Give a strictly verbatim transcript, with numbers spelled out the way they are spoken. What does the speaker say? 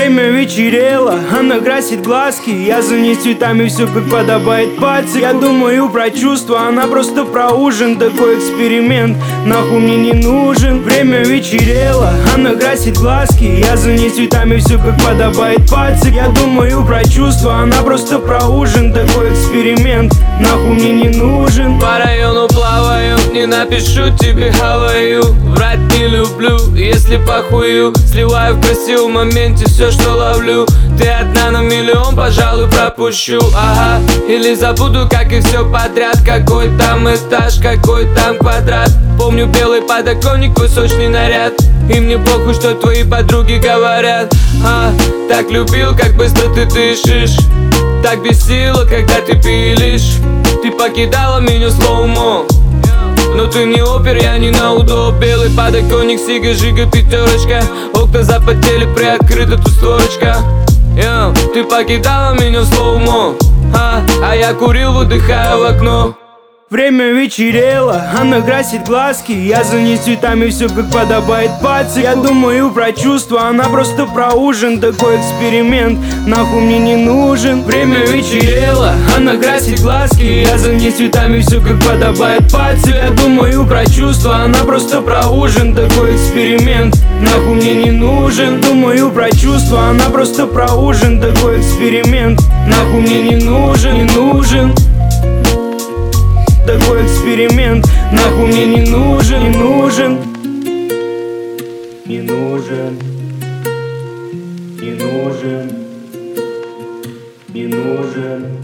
Время вечерело, она красит глазки. Я за ней цветами, все как подобает пальцы. Я думаю про чувства, она просто про ужин. Такой эксперимент, нахуй мне не нужен. Время вечерело, она красит глазки. Я за ней цветами, все как подобает пальцы. Я думаю про чувства, она просто про ужин. Такой эксперимент, нахуй мне не нужен. По району плаваю, не напишу тебе хаваю. Врать не люблю, если похую. Сливаю в красивом моменте все, что ловлю. Ты одна на миллион, пожалуй, пропущу. Ага, или забуду, как и все подряд. Какой там этаж, какой там квадрат. Помню белый подоконник, высочный наряд. И мне похуй, что твои подруги говорят. А, так любил, как быстро ты дышишь. Так бесило, когда ты пилишь. Ты покидала меня слоумо. Но ты не опер, я не на удоб. Белый подоконник, сига, жига, пятерочка. Окна запотели, приоткрыта тут створочка. Йо, ты покидала меня в слоумо, а, а я курил, выдыхая в окно. Время вечерело, она красит глазки. Я за ней цветами, все как подобает пальцы. Я думаю про чувства, она просто про ужин. Такой эксперимент, нахуй мне не нужен. Время вечерело, она красит глазки. Я за ней цветами, все как подобает пальцы. Я думаю про чувства, она просто про ужин. Такой эксперимент, нахуй мне не нужен. Думаю про чувства, она просто про ужин. Такой эксперимент, нахуй мне не нужен, не нужен. Такой эксперимент, нахуй мне не нужен, не нужен. Не нужен. Не нужен. Не нужен.